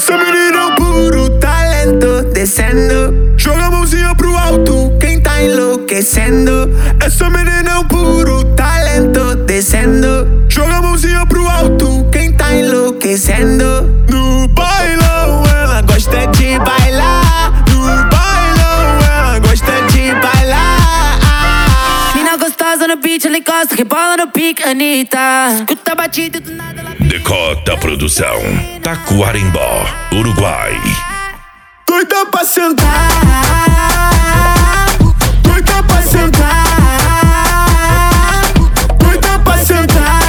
Essa menina é um puro talento, descendo. Joga a mãozinha pro alto, quem tá enlouquecendo. Essa menina é um puro talento, descendo. Joga a mãozinha pro alto, quem tá enlouquecendo. No bailão ela gosta de bailar. No bailão ela gosta de bailar. Mina gostosa no beat, ela encosta, rebola no pique, Anitta. Escuta a batida do nada ela... Decota Produção, Taquarimbó, Uruguai. Doida pra sentar, doida pra sentar, doida pra sentar.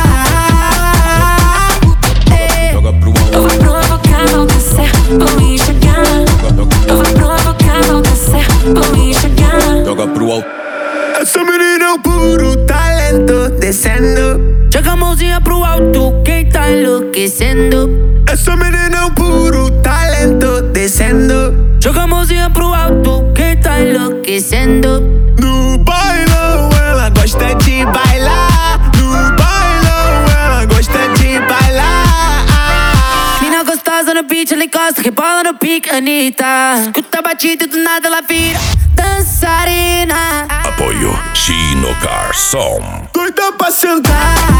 Joga pro alto. Eu vou provocar, vou descer, vou enxergar. Eu vou provocar, vou descer, vou enxergar. Joga pro alto. Essa menina é um puro talento, descendo. Joga a mãozinha pro alto, quem tá enlouquecendo. Essa menina é um puro talento, descendo. Joga a mãozinha pro alto, quem tá enlouquecendo. No bailão ela gosta de bailar. No bailão ela gosta de bailar. Mina gostosa no beat, ela encosta, rebola no pique, Anitta. Escuta a batida do nada ela vira dançarina. Apoio Chino Garçom. Doida pra sentar,